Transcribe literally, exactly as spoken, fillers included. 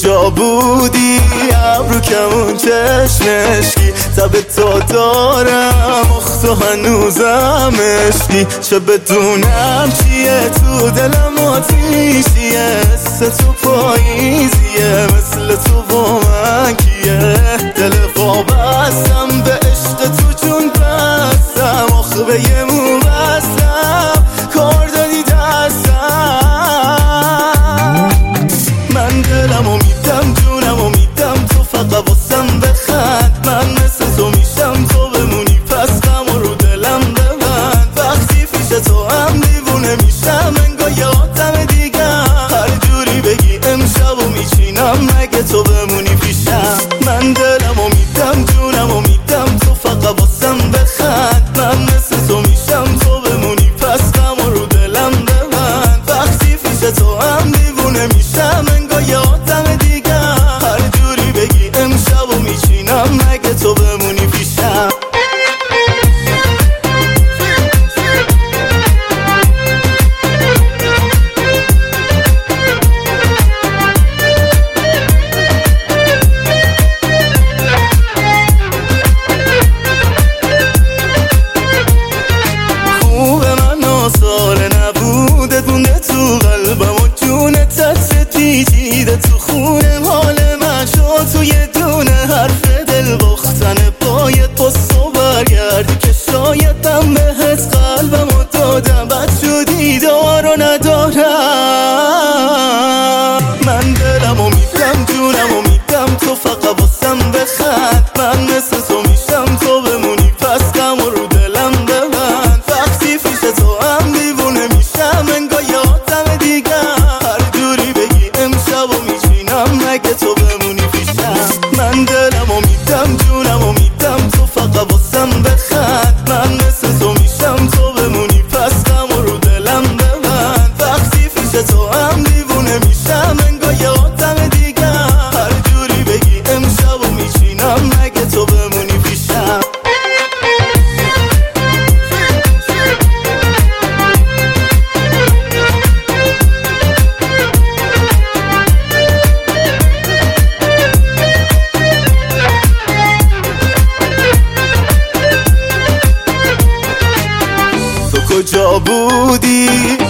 کجا بودی؟ ابرو کمون چشمشکی تب تا دارم اختو هنوزم عشقی، چه بدونم چیه تو دلم آتیشیه، حس تو پاییزیه مثل تو با من کیه، دل وابستم به عشق تو چون بستم آخه به یه مو بستم کار دادی دستم، من دلم و میدم جونم و میدم تو فقط واسم بخند، من مثل تو میشم تو بمونی پس غم رو دلم ببند، وقتی پیش تو هم دیوونه میشم انگار یه آدم دیگم، هر جوری بگی امشب و میچینم مگه تو بمونی پیشم، من دلم و میدم جونم و میدم تو فقط واسم بخند، من مثل تو میشم تو بمونی پس غم رو دلم ببند، وقتی پیش تو هم دیوونه میشم انگار یه آدم دیگم، هر جوری بگی امشب و میچینم مگه تو بمونی پیشم. ساله نبوده دونه تو قلبم و جونه تست پیچیده تو خونه، حال من شد تو یه دونه حرف دل باختن باید پستو برگردی که شایدم بهت قلبم و دادم بد شدی دارو ندارم، من دلم و میدم جونم و میدم تو فقط واسم بخند، من مثل تو میشم تو بمونی پس غم رو دلم ببند، وقتی پیش تو هم دیوونه میشم انگار یه آدم دیگم، هر جوری بگی امشب و میچینم مگه تو بمونی پیشم، من دلم و میدم جونم و میدم تو فقط واسم بخند، من مثل تو میشم تو بمونی پس غم رو دلم ببند، وقتی پیش تو هم دیوونه میشم انگار یه آدم دیگم، هر جوری بگی امشب و میچینم مگه تو بمونی پیشم. کجا بودی؟